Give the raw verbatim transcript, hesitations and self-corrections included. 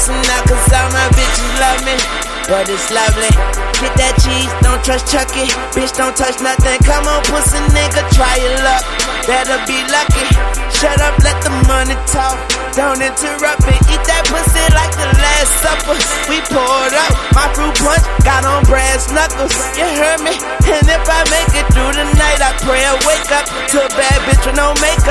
pussy now, cause all my bitches love me. But it's lovely. Get that cheese, don't trust Chucky. Bitch, don't touch nothing. Come on, pussy nigga, try your luck. Better be lucky. Shut up, let the money talk. Don't interrupt it. Eat that pussy like the Last Supper. We poured up. My fruit punch got on brass knuckles. You heard me? And if I make it through the night, I pray I wake up to a bad bitch with no makeup.